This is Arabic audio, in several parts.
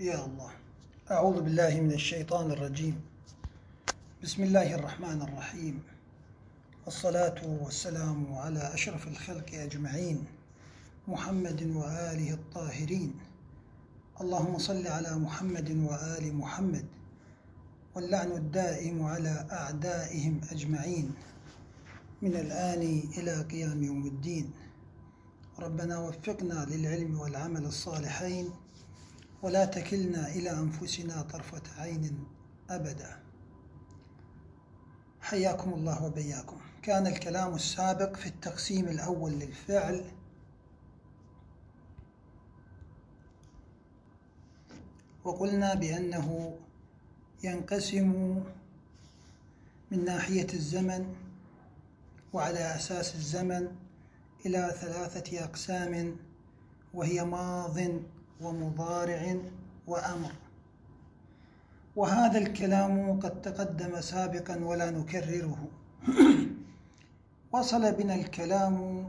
يا الله. أعوذ بالله من الشيطان الرجيم. بسم الله الرحمن الرحيم، والصلاة والسلام على أشرف الخلق أجمعين، محمد وآله الطاهرين. اللهم صل على محمد وآل محمد، واللعن الدائم على أعدائهم أجمعين من الآن إلى قيام يوم الدين. ربنا وفقنا للعلم والعمل الصالحين، ولا تكلنا إلى أنفسنا طرفة عين أبدا. حياكم الله وبياكم. كان الكلام السابق في التقسيم الأول للفعل، وقلنا بأنه ينقسم من ناحية الزمن وعلى أساس الزمن إلى 3 أقسام، وهي ماض ومضارع وأمر. وهذا الكلام قد تقدم سابقا ولا نكرره. وصل بنا الكلام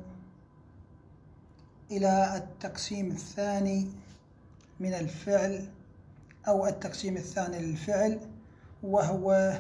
إلى التقسيم الثاني من الفعل، أو التقسيم الثاني للفعل، وهو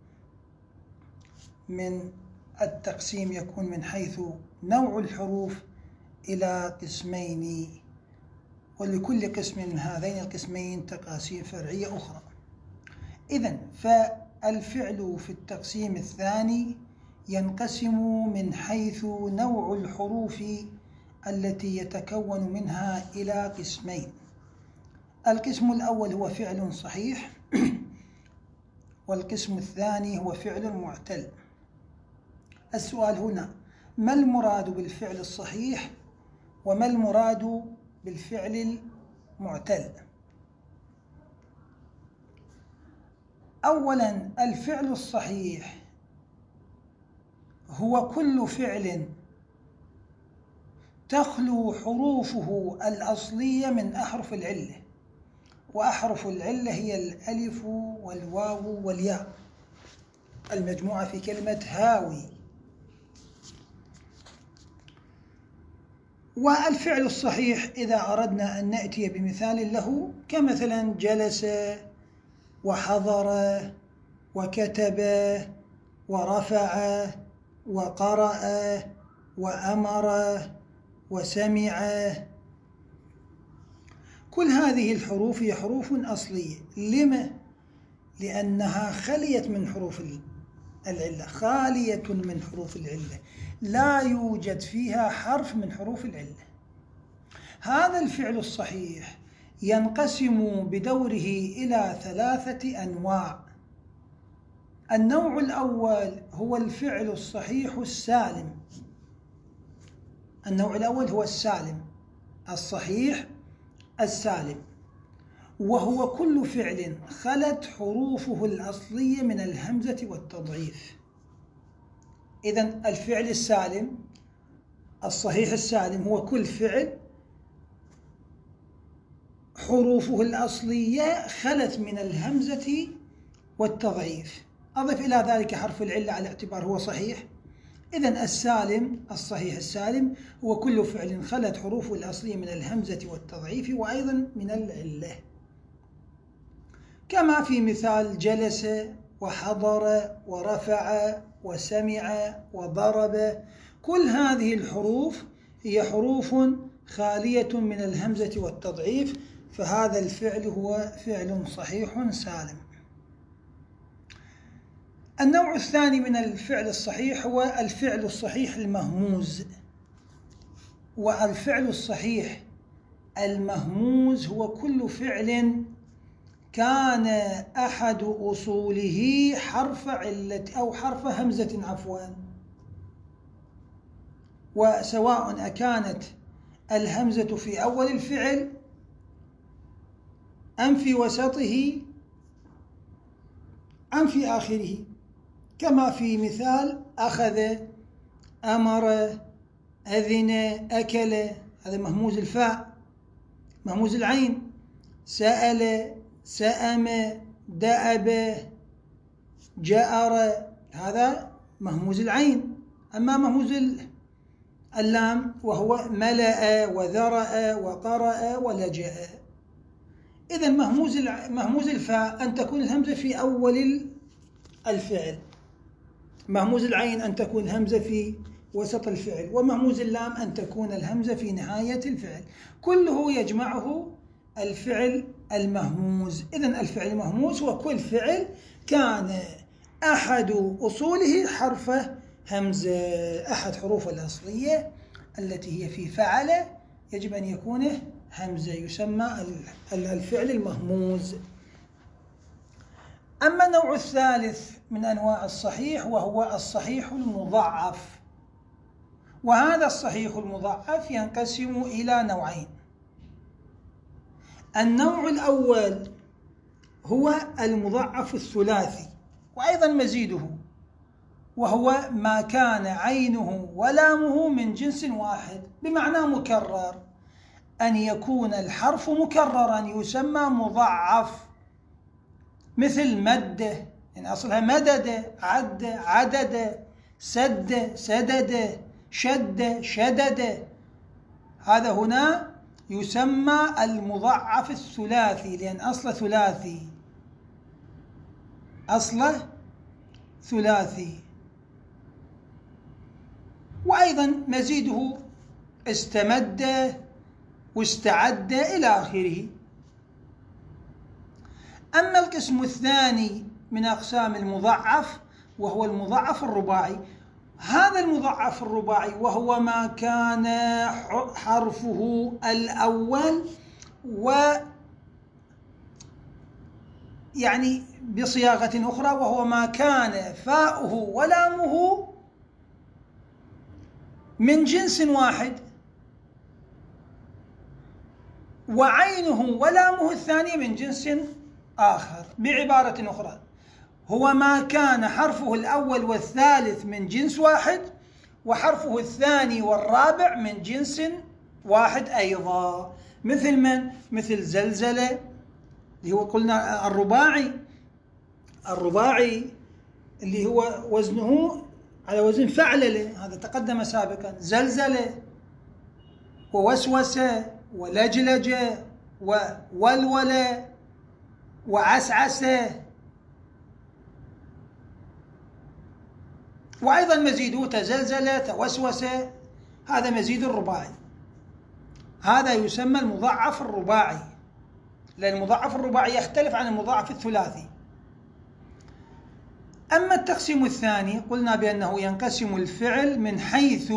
من التقسيم يكون من حيث نوع الحروف إلى قسمين، ولكل قسم من هذين القسمين تقاسيم فرعية أخرى. إذن فالفعل في التقسيم الثاني ينقسم من حيث نوع الحروف التي يتكون منها إلى قسمين. القسم الأول هو فعل صحيح، والقسم الثاني هو فعل معتل. السؤال هنا: ما المراد بالفعل الصحيح وما المراد بالفعل المعتل؟ أولا، الفعل الصحيح هو كل فعل تخلو حروفه الأصلية من أحرف العلة، وأحرف العلة هي الألف والواو والياء المجموعة في كلمة هاوي. والفعل الصحيح إذا أردنا أن نأتي بمثال له، كمثلا جلس وحضر وكتب ورفع وقرأ وأمر وسمع، كل هذه الحروف هي حروف أصلية. لما؟ لأنها خليت من حروف العلة، خالية من حروف العلة، لا يوجد فيها حرف من حروف العلة. هذا الفعل الصحيح ينقسم بدوره إلى 3 أنواع. النوع الأول هو الفعل الصحيح السالم. النوع الأول هو السالم، الصحيح السالم، وهو كل فعل خلت حروفه الأصلية من الهمزة والتضعيف. إذن الفعل السالم الصحيح السالم هو كل فعل حروفه الأصلية خلت من الهمزة والتضعيف، أضف إلى ذلك حرف العلة على اعتبار هو صحيح. إذن السالم الصحيح السالم هو كل فعل خلت حروفه الأصلية من الهمزة والتضعيف وأيضا من العلة، كما في مثال جلس وحضر ورفع وسمع وضرب. كل هذه الحروف هي حروف خالية من الهمزة والتضعيف، فهذا الفعل هو فعل صحيح سالم. النوع الثاني من الفعل الصحيح هو الفعل الصحيح المهموز. والفعل الصحيح المهموز هو كل فعل كان أحد أصوله حرف علة أو حرف همزة وسواء أكانت الهمزة في أول الفعل أم في وسطه أم في آخره، كما في مثال أخذ، أمر، أذن، أكل، هذا مهموز الفاء. مهموز العين: سأل، سأم، دأب، جأر، هذا مهموز العين. أما مهموز اللام وهو ملأ وذرأ وقرأ ولجأ. إذا مهموز الفاء أن تكون الهمزة في أول الفعل، مهموز العين أن تكون الهمزة في وسط الفعل، ومهموز اللام أن تكون الهمزة في نهاية الفعل، كله يجمعه الفعل المهموز. إذن الفعل المهموز وكل فعل كان أحد أصوله حرف همزة، أحد حروف الأصلية التي هي في فعل يجب أن يكون همزة، يسمى الفعل المهموز. أما النوع الثالث من أنواع الصحيح وهو الصحيح المضاعف، وهذا الصحيح المضاعف ينقسم إلى نوعين. النوع الأول هو المضاعف الثلاثي، وأيضا مزيده، وهو ما كان عينه ولامه من جنس واحد، بمعنى مكرر، أن يكون الحرف مكررا يسمى مضاعف، مثل مد، يعني أصلها مدد، عد، عدد، سد، سدد، شد، شدد، هذا هنا يسمى المضاعف الثلاثي، لأن أصله ثلاثي، أصله ثلاثي. وأيضا مزيده استمد واستعد إلى آخره. أما القسم الثاني من أقسام المضاعف وهو المضاعف الرباعي، هذا المضاعف الرباعي وهو ما كان حرفه الأول يعني بصياغة أخرى، وهو ما كان فاؤه ولامه من جنس واحد، وعينه ولامه الثاني من جنس آخر. بعبارة أخرى، هو ما كان حرفه الأول والثالث من جنس واحد، وحرفه الثاني والرابع من جنس واحد أيضا. مثل من؟ مثل زلزلة، اللي هو قلنا الرباعي اللي هو وزنه على وزن فعللة، هذا تقدم سابقا. زلزلة ووسوسة ولجلجة وولولة وعسعسة. وأيضا مزيده تزلزل، توسوس، هذا مزيد الرباعي، هذا يسمى المضاعف الرباعي، لأن المضاعف الرباعي يختلف عن المضاعف الثلاثي. أما التقسيم الثاني قلنا بأنه ينقسم الفعل من حيث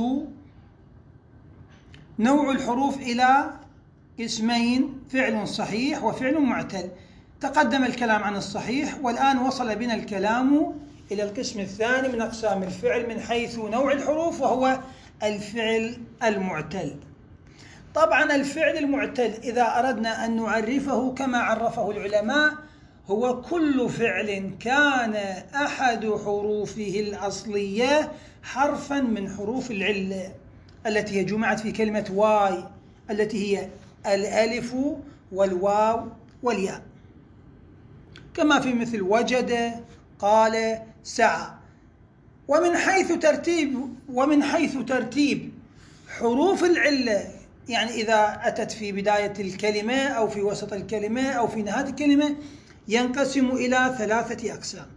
نوع الحروف إلى قسمين: فعل صحيح وفعل معتل. تقدم الكلام عن الصحيح، والآن وصل بنا الكلام إلى القسم الثاني من أقسام الفعل من حيث نوع الحروف، وهو الفعل المعتل. طبعا الفعل المعتل إذا أردنا أن نعرفه كما عرفه العلماء، هو كل فعل كان أحد حروفه الأصلية حرفا من حروف العلة التي هي جمعت في كلمة واي، التي هي الألف والواو والياء، كما في مثل وجد، قال، سعى. ومن حيث ترتيب حروف العلة، يعني إذا أتت في بداية الكلمة أو في وسط الكلمة أو في نهاية الكلمة، ينقسم إلى 3 أقسام.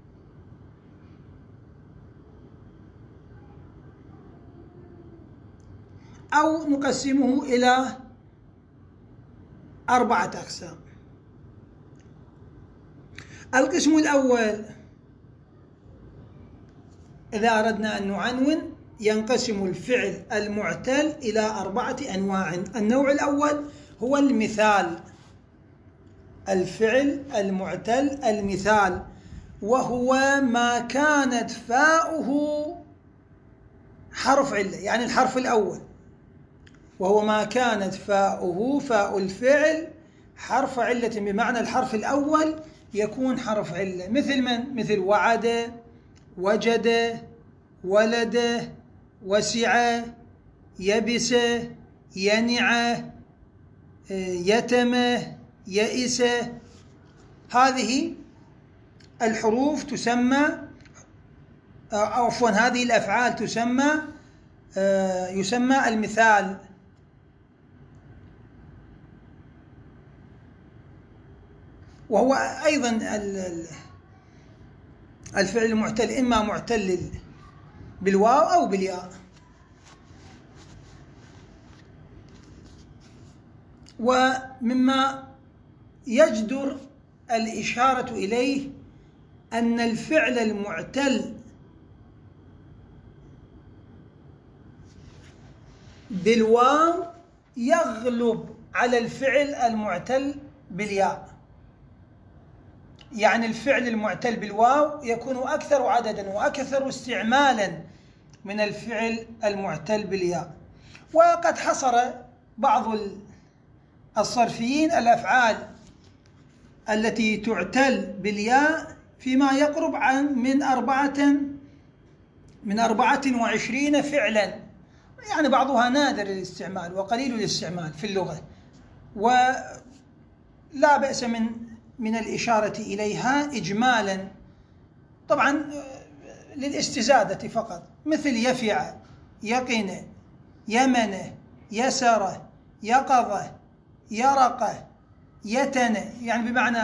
أو نقسمه إلى 4 أقسام. القسم الأول إذا أردنا أن نعنون، ينقسم الفعل المعتل إلى 4 أنواع. النوع الأول هو المثال، الفعل المعتل المثال، وهو ما كانت فاؤه حرف علة، يعني الحرف الأول، وهو ما كانت فاؤه، فاء الفعل، حرف علة، بمعنى الحرف الأول يكون حرف علة. مثل من؟ مثل وعد، وجد، ولد، وسع، يبس، ينع، يتم، يئس. هذه الحروف تسمى، عفوا هذه الأفعال يسمى المثال. وهو أيضا الفعل المعتل إما معتل بالواو أو بالياء. ومما يجدر الإشارة إليه أن الفعل المعتل بالواو يغلب على الفعل المعتل بالياء. يعني الفعل المعتل بالواو يكون أكثر عددا وأكثر استعمالا من الفعل المعتل بالياء. وقد حصر بعض الصرفيين الأفعال التي تعتل بالياء فيما يقرب من 24 فعلا، يعني بعضها نادر الاستعمال وقليل الاستعمال في اللغة، ولا بأس من الإشارة إليها إجمالا، طبعا للاستزادة فقط، مثل يفع، يقن، يمن، يسر، يقظ، يرق، يتن، يعني بمعنى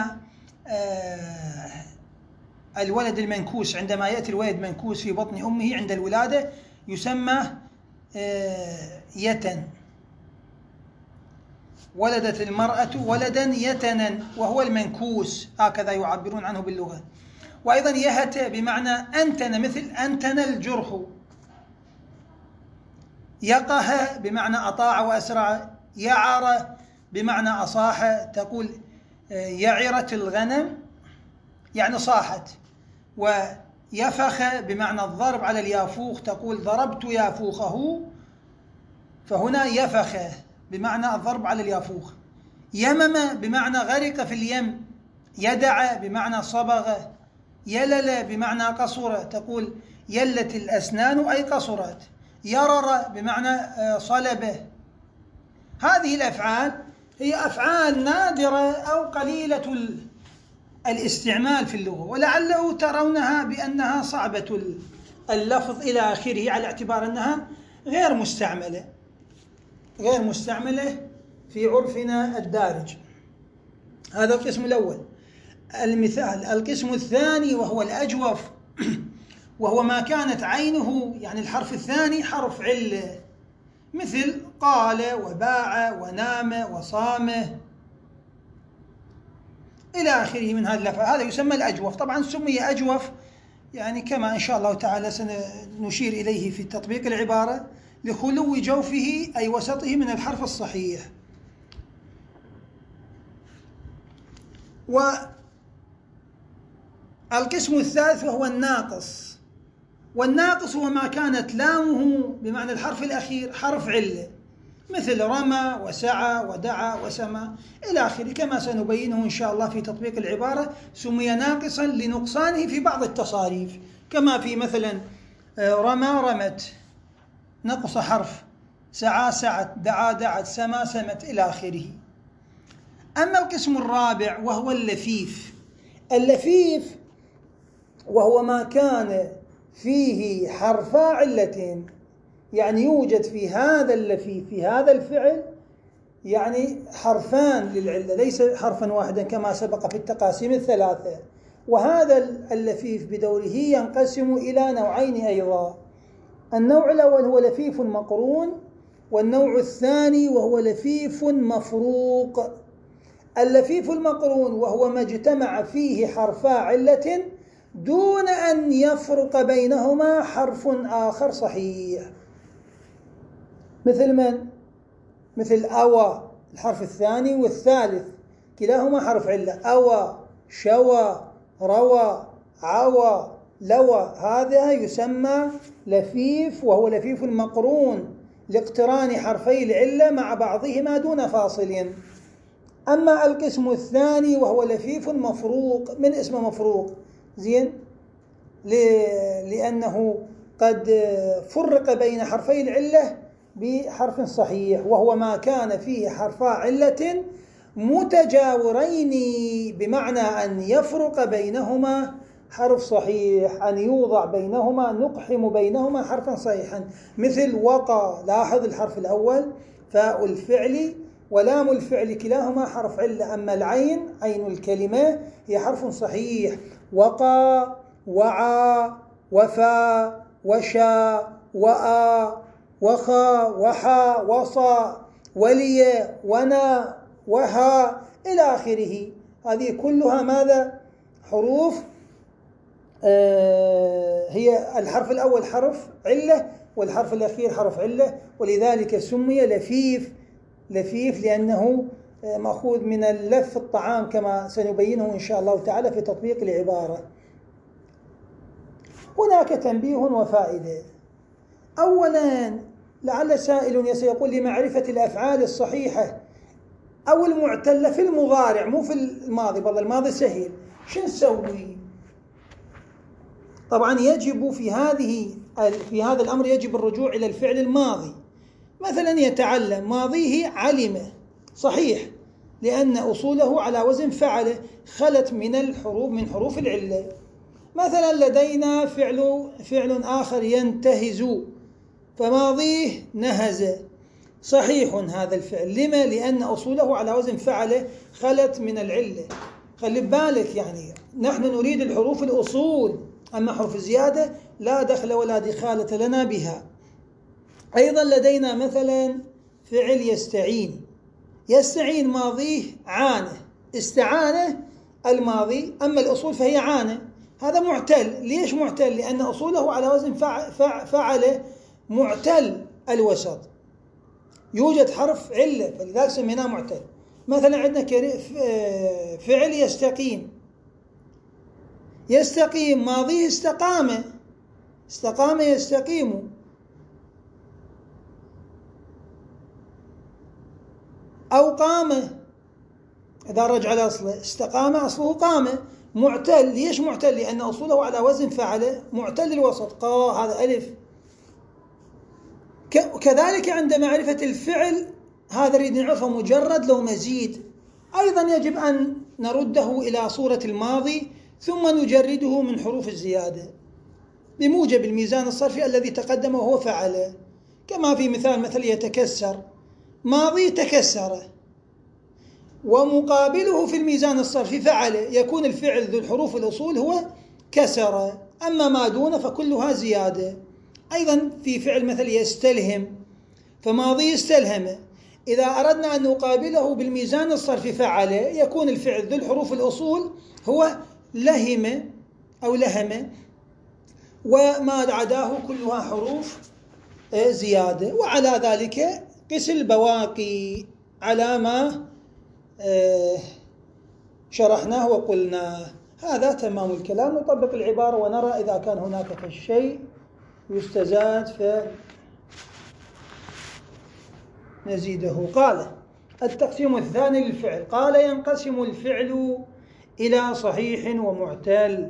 الولد المنكوس، عندما يأتي الولد منكوس في بطن أمه عند الولادة يسمى يتن. ولدت المرأة ولدا يتنا وهو المنكوس، هكذا يعبرون عنه باللغة. وأيضا يهت بمعنى أنتن، مثل أنتن الجرح. يقه بمعنى أطاع وأسرع. يعر بمعنى أصاح، تقول يعرت الغنم يعني صاحت. ويفخ بمعنى الضرب على اليافوخ، تقول ضربت يافوخه، فهنا يفخ بمعنى الضرب على اليافوخ. يمم بمعنى غرق في اليم. يدع بمعنى صبغ. يلل بمعنى قصر، تقول يلت الأسنان أي قصرت. يرر بمعنى صلبه. هذه الأفعال هي أفعال نادرة أو قليلة الاستعمال في اللغة، ولعله ترونها بأنها صعبة اللفظ إلى آخره، على اعتبار أنها غير مستعملة في عرفنا الدارج. هذا القسم الأول. المثال. القسم الثاني وهو الأجوف، وهو ما كانت عينه، يعني الحرف الثاني، حرف علة، مثل قال وباع ونام وصام إلى آخره من هذه الأفعال. هذا يسمى الأجوف. طبعا سمي أجوف يعني كما إن شاء الله تعالى سنشير إليه في تطبيق العبارة، لخلو جوفه أي وسطه من الحرف الصحيح. والقسم الثالث وهو الناقص. والناقص هو ما كانت لامه بمعنى الحرف الأخير حرف علة، مثل رمى وسعى ودعا وسمى إلى آخره، كما سنبينه إن شاء الله في تطبيق العبارة. سمي ناقصا لنقصانه في بعض التصاريف، كما في مثلا رمى رمت، نقص حرف. سعى سعت، دعا دعت، سمى سمت إلى آخره. أما القسم الرابع وهو اللفيف. اللفيف وهو ما كان فيه حرفا علة، يعني يوجد في هذا اللفيف، في هذا الفعل، يعني حرفان للعلة، ليس حرفا واحدا كما سبق في التقاسيم الثلاثة. وهذا اللفيف بدوره ينقسم إلى نوعين أيضا. النوع الأول هو لفيف مقرون، والنوع الثاني وهو لفيف مفروق. اللفيف المقرون وهو ما اجتمع فيه حرفا علة دون أن يفرق بينهما حرف آخر صحيح. مثل من؟ مثل أوى، الحرف الثاني والثالث كلاهما حرف علة. أوى، شوى، روى، عوى، لوى، هذا يسمى لفيف، وهو لفيف مقرون لاقتران حرفي العلة مع بعضهما دون فاصل. أما القسم الثاني وهو لفيف مفروق، من اسم مفروق، زين، لأنه قد فرق بين حرفي العلة بحرف صحيح، وهو ما كان فيه حرفا علة متجاورين، بمعنى أن يفرق بينهما حرف صحيح، أن يوضع بينهما، نقحم بينهما حرفا صحيحا، مثل وقى. لاحظ الحرف الأول فاء الفعل ولام الفعل كلاهما حرف علة. أما العين عين الكلمة هي حرف صحيح. وقى، وعى، وفى، وشى، وأى، وخى، وحى، وصى، ولي، ونى، وها إلى آخره. هذه كلها ماذا؟ حروف هي الحرف الأول حرف علة والحرف الأخير حرف علة، ولذلك سمي لفيف. لفيف لأنه مأخوذ من اللف الطعام كما سنبينه إن شاء الله تعالى في تطبيق العبارة. هناك تنبيه وفائدة. أولا لعل سائل سيقول لمعرفة الأفعال الصحيحة أو المعتلة في المضارع مو في الماضي، والله الماضي سهل، شو نسوي؟ طبعا يجب في هذا الأمر يجب الرجوع إلى الفعل الماضي. مثلا يتعلم، ماضيه علم، صحيح لأن أصوله على وزن فعل، خلت من حروف العلة. مثلا لدينا فعل آخر ينتهز، فماضيه نهز، صحيح هذا الفعل. لما؟ لأن أصوله على وزن فعل، خلت من العلة. خلي بالك، يعني نحن نريد الحروف الأصول، أما حروف الزيادة لا دخل ولا دخالة لنا بها. أيضا لدينا مثلا فعل يستعين. يستعين ماضيه عانه، استعانه الماضي، أما الأصول فهي عانه. هذا معتل. ليش معتل؟ لأن أصوله على وزن فعل معتل الوسط، يوجد حرف علة، فلذلك سميناه معتل. مثلا عندنا فعل يستقيم. يستقيم ماضيه استقام، استقام يستقيم. أو قام، إذا رجع لأصله استقام أصله قام. معتل. ليش معتل؟ لأن أصوله على وزن فعل معتل الوسط، قا هذا ألف. كذلك عند معرفة الفعل هذا نريد نعرفه مجرد لو مزيد، أيضا يجب أن نرده إلى صورة الماضي ثم نجرده من حروف الزيادة بموجب الميزان الصرفي الذي تقدم وهو فعل. كما في مثال يتكسر، ماضي تكسر، ومقابله في الميزان الصرفي فعل، يكون الفعل ذو الحروف الأصول هو كسر، أما ما دون فكلها زيادة. أيضا في فعل مثل يستلهم، فماضي استلهم، إذا أردنا أن نقابله بالميزان الصرفي فعل، يكون الفعل ذو الحروف الأصول هو لهم أو لهم، وما عداه كلها حروف زيادة. وعلى ذلك قس البواقي على ما شرحناه وقلناه. هذا تمام الكلام. نطبق العبارة ونرى إذا كان هناك شيء يستزاد فنزيده. قال التقسيم الثاني للفعل. قال ينقسم الفعل إلى صحيح ومعتل.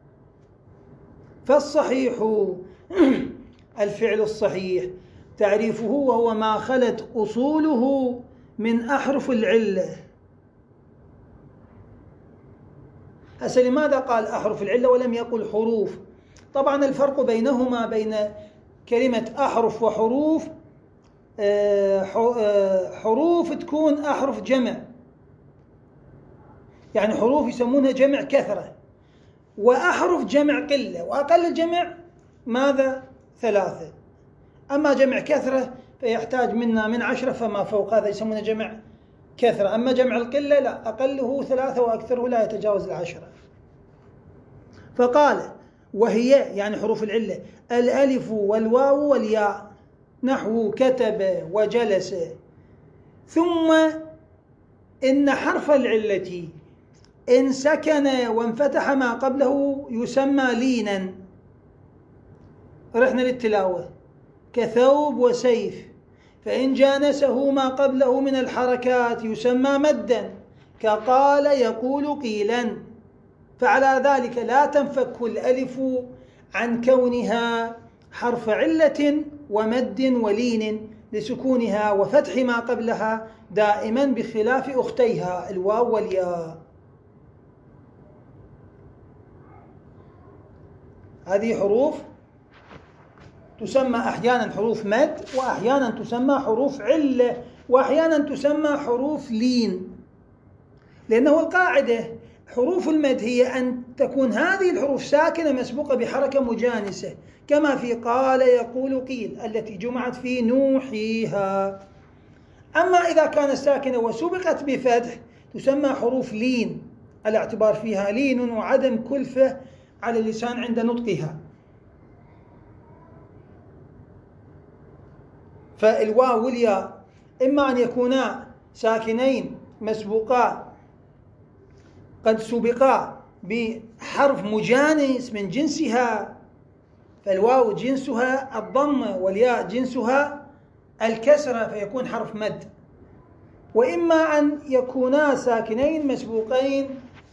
فالصحيح الفعل الصحيح تعريفه وهو ما خلت أصوله من أحرف العلة. هسه لماذا قال أحرف العلة ولم يقل حروف؟ طبعا الفرق بينهما بين كلمة أحرف وحروف، حروف تكون أحرف جمع، يعني حروف يسمونها جمع كثرة، وأحرف جمع قلة، وأقل الجمع ماذا؟ 3. أما جمع كثرة فيحتاج منا من 10 فما فوق، هذا يسمونه جمع كثرة. أما جمع القلة لا، أقله 3 وأكثره لا يتجاوز 10. فقال وهي يعني حروف العلة الألف والواو والياء، نحو كتب وجلس. ثم إن حرف العلة إن سكن وانفتح ما قبله يسمى لينا. رحنا للتلاوة، كثوب وسيف، فإن جانسه ما قبله من الحركات يسمى مدا، كقال يقول قيلا. فعلى ذلك لا تنفك الألف عن كونها حرف علة ومد ولين لسكونها وفتح ما قبلها دائما، بخلاف أختيها الواو والياء. هذه حروف تسمى أحيانا حروف مد، وأحيانا تسمى حروف علة، وأحيانا تسمى حروف لين، لأنه القاعدة حروف المد هي أن تكون هذه الحروف ساكنة مسبوقة بحركة مجانسة، كما في قال يقول قيل التي جمعت في نوحيها. أما إذا كانت ساكنة وسبقت بفتح تسمى حروف لين، الاعتبار فيها لين وعدم كلفة على اللسان عند نطقها. فالواو والياء إما أن يكونا ساكنين مسبوقا قد سبقا بحرف مجانس من جنسها، فالواو جنسها الضمة والياء جنسها الكسرة فيكون حرف مد، وإما أن يكونا ساكنين مسبوقين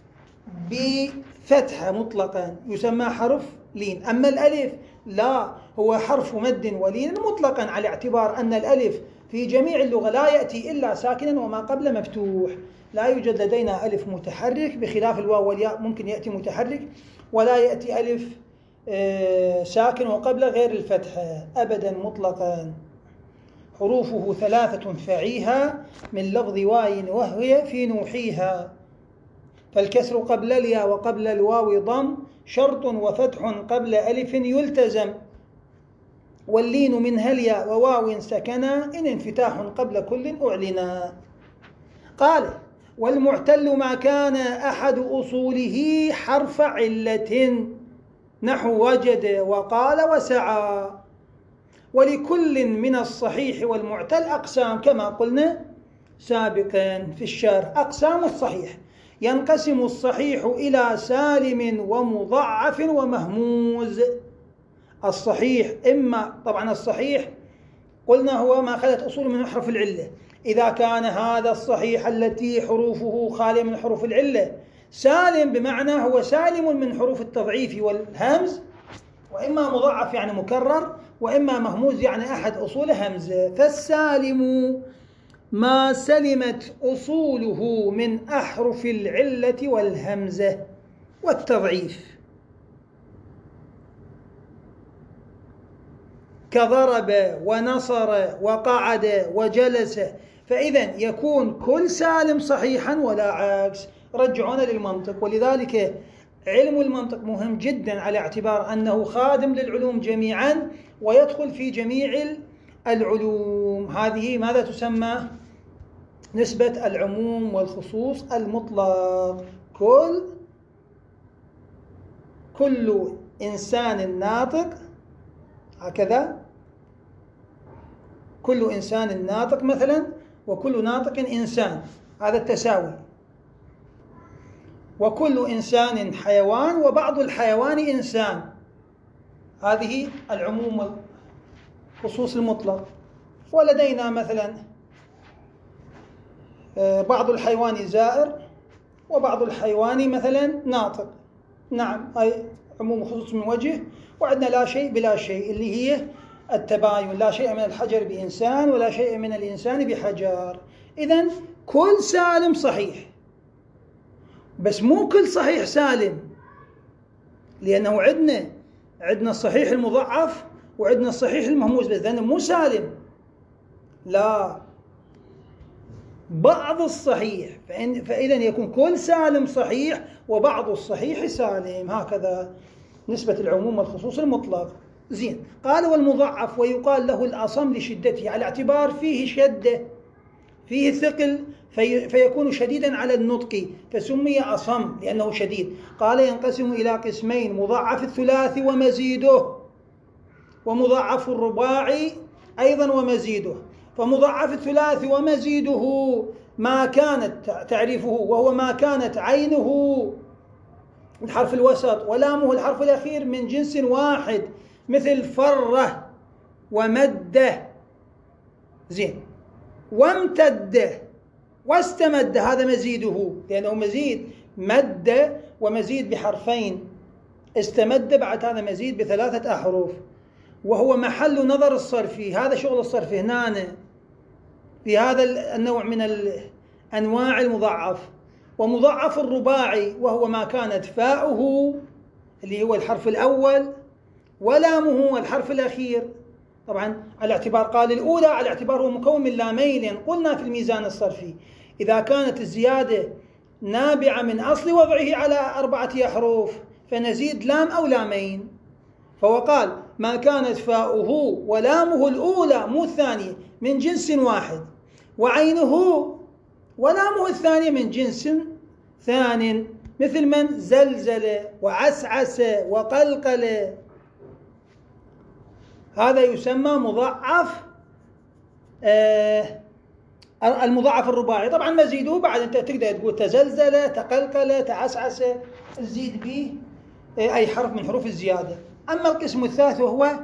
بفتحة مطلقا يسمى حرف لين. أما الألف لا، هو حرف مد ولين مطلقا، على اعتبار أن الألف في جميع اللغة لا يأتي إلا ساكنا وما قبل مفتوح، لا يوجد لدينا ألف متحرك، بخلاف الواو والياء ممكن يأتي متحرك، ولا يأتي ألف ساكن وقبل غير الفتحة أبدا مطلقا. حروفه 3 فعيها من لفظ واي وهي في نوحيها، فالكسر قبل الياء وقبل الواو ضم شرط، وفتح قبل ألف يلتزم، واللين من هليا وواو سكنا إن انفتاح قبل كل أعلنا. قال والمعتل ما كان أحد أصوله حرف علة نحو وجد وقال وسعى، ولكل من الصحيح والمعتل أقسام كما قلنا سابقا في الشرح. أقسام الصحيح: ينقسم الصحيح إلى سالم ومضعف ومهموز. الصحيح إما طبعا الصحيح قلنا هو ما خلت أصول من حرف العلة، إذا كان هذا الصحيح التي حروفه خالية من حروف العلة سالم بمعنى هو سالم من حروف التضعيف والهمز، وإما مضاعف يعني مكرر، وإما مهموز يعني أحد أصول همزة. فالسالم ما سلمت أصوله من أحرف العلة والهمزة والتضعيف، كضرب ونصر وقعد وجلس، فإذا يكون كل سالم صحيحا ولا عكس. رجعونا للمنطق، ولذلك علم المنطق مهم جدا على اعتبار أنه خادم للعلوم جميعا ويدخل في جميع العلوم. هذه ماذا تسمى؟ نسبة العموم والخصوص المطلق. كل إنسان ناطق، هكذا كل إنسان ناطق مثلا، وكل ناطق إنسان، هذا التساوي. وكل إنسان حيوان وبعض الحيوان إنسان، هذه العموم والخصوص المطلق. ولدينا مثلا بعض الحيوان زائر وبعض الحيوان مثلا ناطق، نعم أي عموم وخصوص من وجه. وعندنا لا شيء بلا شيء اللي هي التباين، لا شيء من الحجر بإنسان ولا شيء من الإنسان بحجر. إذن كل سالم صحيح، بس مو كل صحيح سالم، لأنه عندنا الصحيح المضعف وعندنا الصحيح المهموز، بس لأنه مو سالم، لا بعض الصحيح، فإذا يكون كل سالم صحيح وبعض الصحيح سالم، هكذا نسبة العموم والخصوص المطلق. زين. قال والمضعف ويقال له الأصم لشدته، على اعتبار فيه شدة، فيه ثقل، فيكون شديدا على النطق فسمي أصم لأنه شديد. قال ينقسم إلى قسمين: مضاعف الثلاثي ومزيده، ومضاعف الرباعي أيضا ومزيده. فمضاعف الثلاثي ومزيده ما كانت تعريفه وهو ما كانت عينه الحرف الوسط ولامه الحرف الأخير من جنس واحد، مثل فره ومده، زين، وامتد واستمد، هذا مزيده لأنه مزيد، مد ومزيد بحرفين، استمد بعد هذا مزيد ب3 أحرف، وهو محل نظر الصرفي. هذا شغل الصرف هنا في هذا النوع من الأنواع المضاعف. ومضاعف الرباعي وهو ما كانت فاؤه اللي هو الحرف الأول ولامه الحرف الأخير طبعا على اعتبار قال الأولى، على اعتبار هو مكون من لامين، لأن قلنا في الميزان الصرفي إذا كانت الزيادة نابعة من أصل وضعه على 4 أحرف فنزيد لام أو لامين. فهو قال ما كانت فاؤه ولامه الأولى مو الثانية من جنس واحد، وعينه ولامه الثانية من جنس ثان، مثل من زلزل وعسعس وقلقل، هذا يسمى مضاعف المضاعف الرباعي. طبعا مزيده بعد انت تقدر تقول تزلزل تقلقل تعسعس، تزيد به اي حرف من حروف الزياده. اما القسم الثالث وهو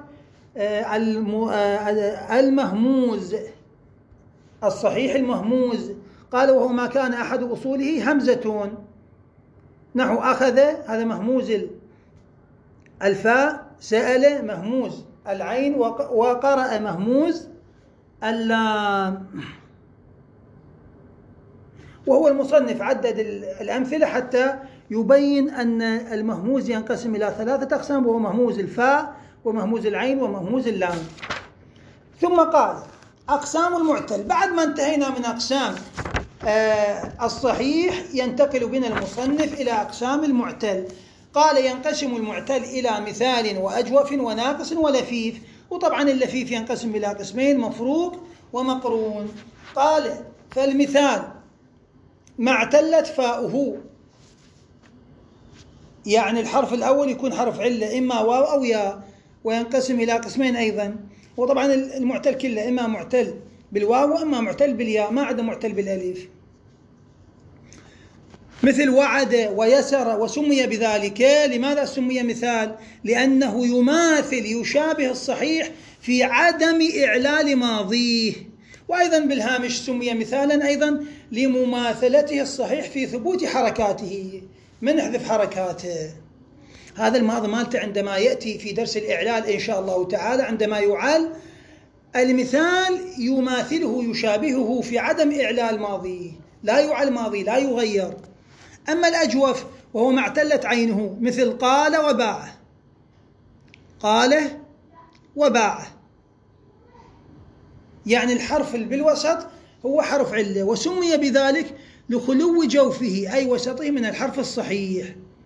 المهموز الصحيح المهموز، قال وهو ما كان احد اصوله همزة، نحو اخذ هذا مهموز الفاء، سأل مهموز العين، وقرأ مهموز اللام. وهو المصنف عدد الأمثلة حتى يبين أن المهموز ينقسم إلى 3 أقسام، وهو مهموز الفاء ومهموز العين ومهموز اللام. ثم قال أقسام المعتل. بعد ما انتهينا من أقسام الصحيح ينتقل بنا المصنف إلى أقسام المعتل. قال ينقسم المعتل إلى مثال وأجوف وناقص ولفيف. وطبعا اللفيف ينقسم إلى قسمين، مفروق ومقرون. قال فالمثال ما اعتلت فاؤه، يعني الحرف الأول يكون حرف علة إما واو أو ياء، وينقسم إلى قسمين أيضا. وطبعا المعتل كله إما معتل بالواو وإما معتل بالياء، ما عدا معتل بالألف، مثل وعد ويسر وسمي بذلك. لماذا سمي مثال؟ لأنه يماثل يشابه الصحيح في عدم إعلال ماضيه. وأيضا بالهامش سمي مثالا أيضا لمماثلته الصحيح في ثبوت حركاته، من نحذف حركاته. هذا الماضي مالته عندما يأتي في درس الإعلال إن شاء الله تعالى، عندما يعال المثال يماثله يشابهه في عدم إعلال ماضيه، لا يعل ماضي لا يغير. أما الأجوف وهو ما اعتلت عينه، مثل قال وباع، قال وباع، يعني الحرف بالوسط هو حرف علة، وسمي بذلك لخلو جوفه أي وسطه من الحرف الصحيح.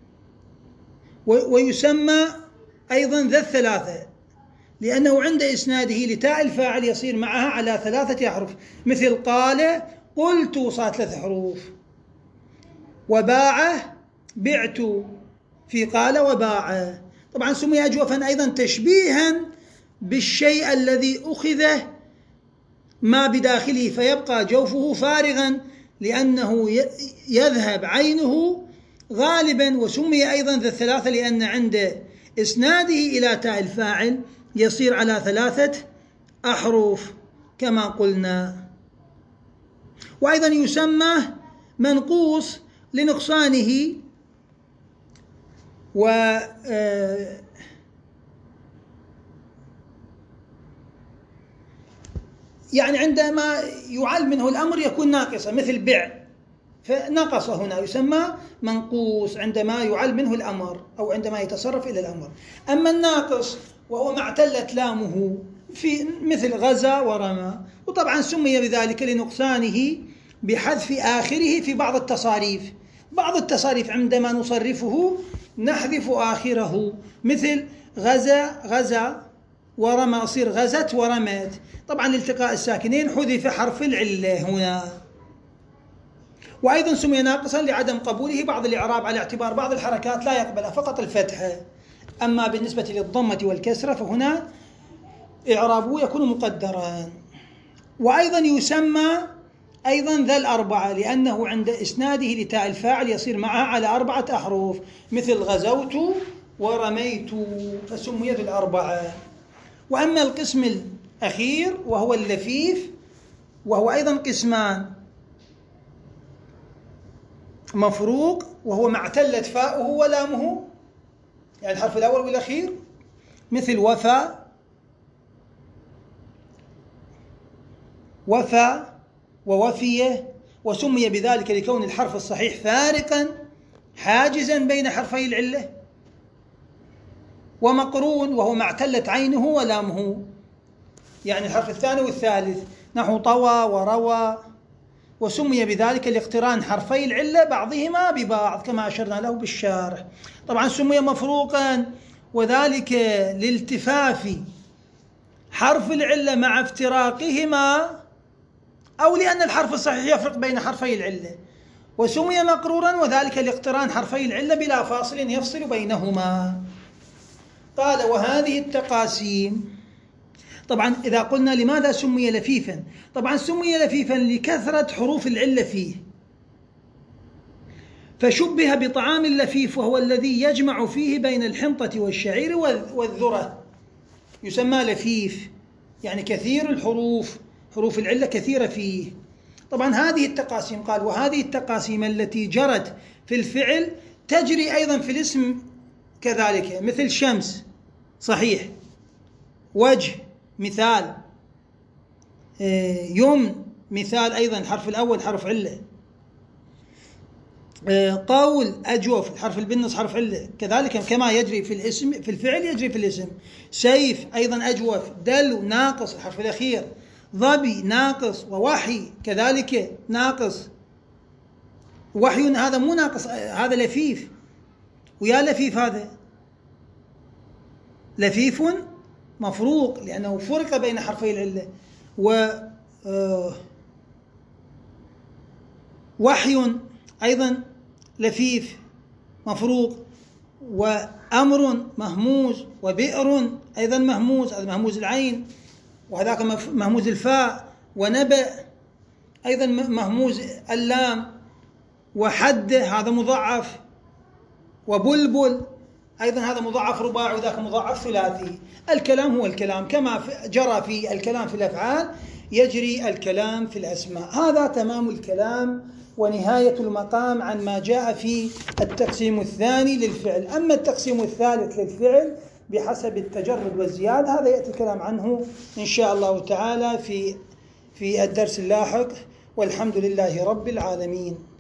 ويسمى أيضا ذا الثلاثة لأنه عند إسناده لتاء الفاعل يصير معها على 3 أحرف، مثل قال قلت صارت 3 حروف، وباع بعت في قال وباع. طبعا سمي أجوفا أيضا تشبيها بالشيء الذي أخذه ما بداخله فيبقى جوفه فارغا، لأنه يذهب عينه غالبا. وسمي أيضا ذا الثلاثة لأن عند إسناده إلى تاء الفاعل يصير على 3 أحرف كما قلنا. وأيضا يسمى منقوص لنقصانه، يعني عندما يعل منه الأمر يكون ناقصا، مثل بع فنقص هنا يسمى منقوص عندما يعل منه الأمر أو عندما يتصرف إلى الأمر. أما الناقص وهو ما اعتلت لامه في مثل غزا ورمى، وطبعا سمي بذلك لنقصانه بحذف آخره في بعض التصاريف. بعض التصاريف عندما نصرفه نحذف آخره، مثل غزا ورمى يصير غزت ورمت. طبعا لالتقاء الساكنين حذف حرف العلة هنا. وأيضا سمي ناقصا لعدم قبوله بعض الإعراب على اعتبار بعض الحركات لا يقبلها فقط الفتحة، أما بالنسبة للضمة والكسرة فهنا إعرابه يكون مقدرا. وأيضا يسمى أيضا ذا الأربعة لأنه عند إسناده لتاء الفاعل يصير معها على 4 أحرف، مثل غزوت ورميت فسمي ذا الأربعة. وأما القسم الأخير وهو اللفيف، وهو أيضا قسمان، مفروق وهو ما اعتلت فاؤه ولامه، يعني الحرف الأول والأخير، مثل وفى ووفية. وسمي بذلك لكون الحرف الصحيح فارقا حاجزا بين حرفي العلة. ومقرون وهو ما اعتلت عينه ولامه، يعني الحرف الثاني والثالث، نحو طوى وروى، وسمي بذلك لاقتران حرفي العلة بعضهما ببعض كما أشرنا له بالشارح. طبعا سمي مفروقا وذلك لالتفاف حرف العلة مع افتراقهما، أو لأن الحرف الصحيح يفرق بين حرفي العلة. وسمي مقرورا وذلك لاقتران حرفي العلة بلا فاصل يفصل بينهما. قال وهذه التقاسيم، طبعا إذا قلنا لماذا سمي لفيفا، طبعا سمي لفيفا لكثرة حروف العلة فيه، فشبه بطعام اللفيف وهو الذي يجمع فيه بين الحنطة والشعير والذرة، يسمى لفيف، يعني كثير الحروف، حروف العلة كثيرة فيه. طبعا هذه التقاسيم، قال وهذه التقاسيم التي جرت في الفعل تجري أيضا في الاسم كذلك، مثل شمس صحيح، وجه مثال، يمن مثال أيضا الحرف الأول حرف علة، قول أجوف الحرف البنص حرف علة كذلك كما يجري في الاسم في الفعل يجري في الاسم. سيف أيضا أجوف، دلو ناقص الحرف الأخير، ظبي ناقص، ووحي كذلك ناقص. وحي هذا مو ناقص، هذا لفيف، ويا لفيف هذا لفيف مفروق لأنه فرق بين حرفي العلة. وحي أيضا لفيف مفروق، وأمر مهموز، وبئر أيضا مهموز، هذا مهموز العين وهذاك مهموز الفاء، ونبأ أيضا مهموز اللام، وحد هذا مضاعف، وبلبل أيضا هذا مضاعف رباعي وذاك مضاعف ثلاثي. الكلام هو الكلام، كما جرى في الكلام في الأفعال يجري الكلام في الأسماء. هذا تمام الكلام ونهاية المقام عن ما جاء في التقسيم الثاني للفعل. أما التقسيم الثالث للفعل بحسب التجرد والزياد هذا يأتي الكلام عنه إن شاء الله تعالى في الدرس اللاحق، والحمد لله رب العالمين.